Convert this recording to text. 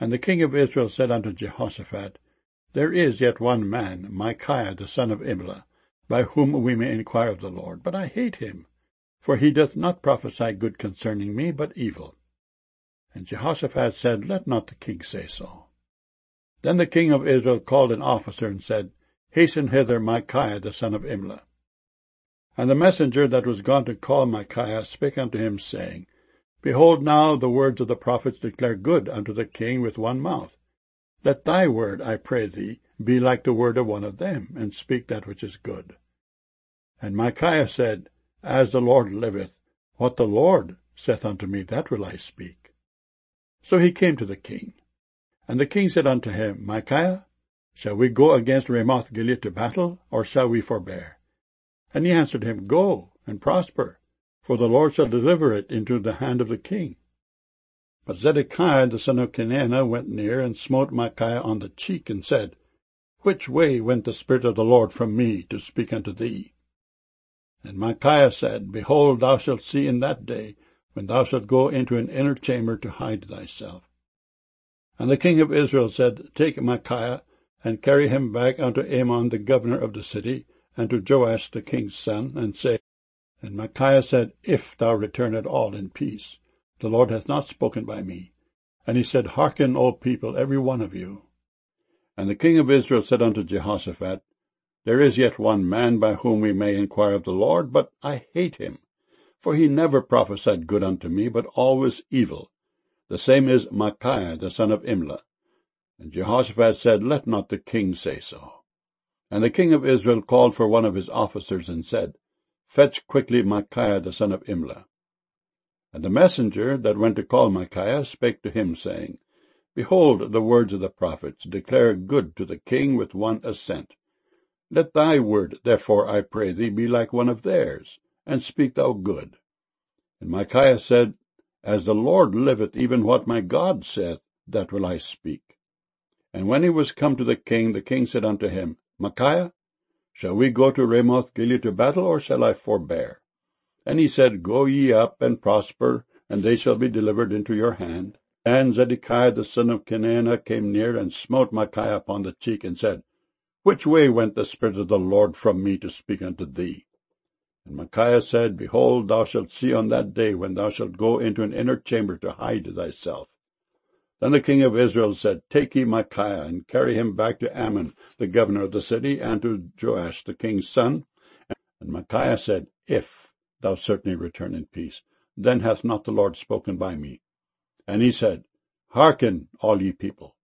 And the king of Israel said unto Jehoshaphat, There is yet one man, Micaiah the son of Imlah, by whom we may inquire of the Lord. But I hate him, for he doth not prophesy good concerning me, but evil. And Jehoshaphat said, Let not the king say so. Then the king of Israel called an officer, and said, Hasten hither Micaiah the son of Imlah. And the messenger that was gone to call Micaiah spake unto him, saying, Behold, now the words of the prophets declare good unto the king with one mouth. Let thy word, I pray thee, be like the word of one of them, and speak that which is good. And Micaiah said, As the Lord liveth, what the Lord saith unto me, that will I speak. So he came to the king. And the king said unto him, Micaiah, shall we go against Ramoth-Gilead to battle, or shall we forbear? And he answered him, Go, and prosper, for the Lord shall deliver it into the hand of the king. But Zedekiah the son of Kenaanah went near, and smote Micaiah on the cheek, and said, Which way went the Spirit of the Lord from me to speak unto thee? And Micaiah said, Behold, thou shalt see in that day, when thou shalt go into an inner chamber to hide thyself. And the king of Israel said, Take Micaiah, and carry him back unto Amon the governor of the city, and to Joash the king's son, and say, And Micaiah said, If thou return at all in peace, the Lord hath not spoken by me. And he said, Hearken, O people, every one of you. And the king of Israel said unto Jehoshaphat, There is yet one man by whom we may inquire of the Lord, but I hate him. For he never prophesied good unto me, but always evil. The same is Micaiah the son of Imlah. And Jehoshaphat said, Let not the king say so. And the king of Israel called for one of his officers, and said, Fetch quickly Micaiah the son of Imlah. And the messenger that went to call Micaiah spake to him, saying, Behold, the words of the prophets declare good to the king with one assent. Let thy word, therefore, I pray thee, be like one of theirs, and speak thou good. And Micaiah said, As the Lord liveth, even what my God saith, that will I speak. And when he was come to the king said unto him, Micaiah, shall we go to Ramoth-Gilead to battle, or shall I forbear? And he said, Go ye up, and prosper, and they shall be delivered into your hand. And Zedekiah the son of Kenaanah came near, and smote Micaiah upon the cheek, and said, Which way went the Spirit of the Lord from me to speak unto thee? And Micaiah said, Behold, thou shalt see on that day, when thou shalt go into an inner chamber to hide thyself. Then the king of Israel said, Take ye Micaiah, and carry him back to Amon, the governor of the city, and to Joash the king's son. And Micaiah said, If thou certainly return in peace, then hath not the Lord spoken by me. And he said, Hearken, all ye people.